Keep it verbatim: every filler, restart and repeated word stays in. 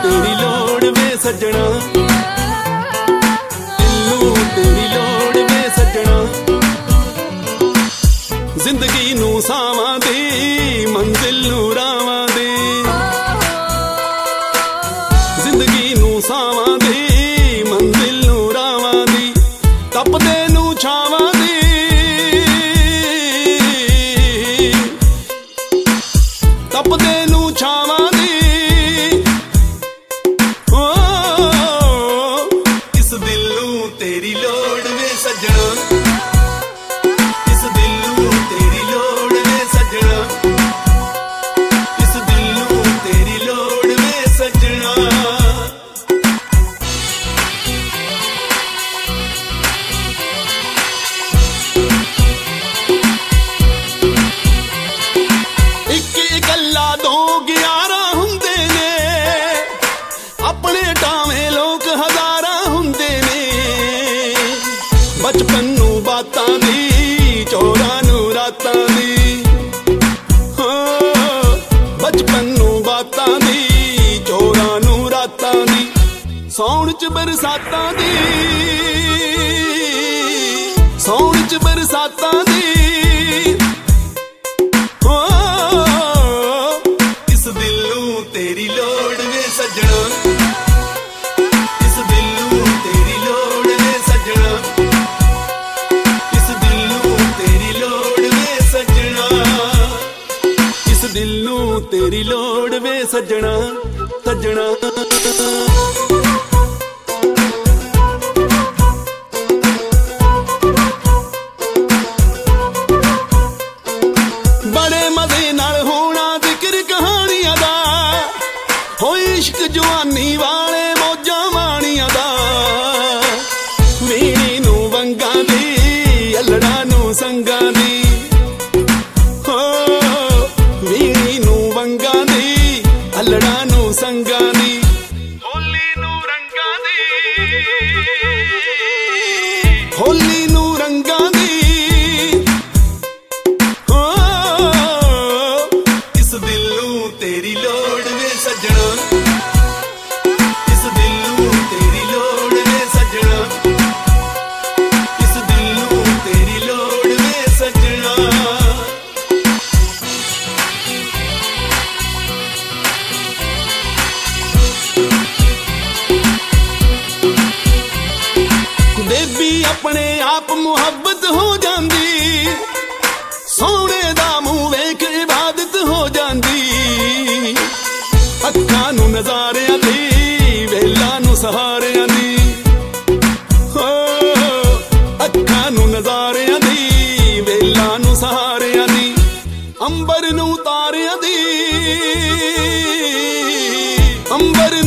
तेरी लोड़ वे सजना, दिल नूं तेरी लोड़ वे सजना। जिंदगी नूं सावां दे, मंजिल नूं रावां दे, जिंदगी नूं सावां दे, मंजिल नूं रावां दी, तपदे नूं छावां दे, तपदे नूं छावां दे। ओ इस दिल नूं तेरी लोड़ वे सजना, इस दिल नूं तेरी लोड़ वे सजना, इस दिल नूं तेरी लोड़ वे सजना। बचपन नूं बातां दी, चोरां नूं रातां दी, बचपन नूं बातां दी, चोरां नूं रातां दी, सौण च बरसातां दी, सौण च बरसातां दी। इस दिल नूं तेरी लोड़ वे सजना, इस दिल नूं तेरी लोड़ वे सजना, दिल नूं तेरी लोड़ वे सजना, सजना। बड़े मजे नाल होना जिक्र कहानियां दा, हो इश्क जवानी वाले मौजां माणियां दा। वीणी नूं वंगां दी, अल्लड़ा नूं संगां दी, अल्लड़ा नूं संगां दी, होली नूं रंगां दी, होली नूं रंगां दी। हो इस दिल नूं तेरी लोड़ वे सजना, इस दिल नूं तेरी लोड़ वे सजना, इस दिल नूं तेरी लोड़ वे सजना। बेबी अपने आप मुहब्बत हो जांदी, सोने दा मूंह वेख इबादत हो जांदी। अखां नूं नज़ारियां दी, वेलां नूं सहारियां दी, हो अखां नूं नज़ारियां दी, वेलां नूं सहारियां दी, अंबर नूं तारियां दी, अंबर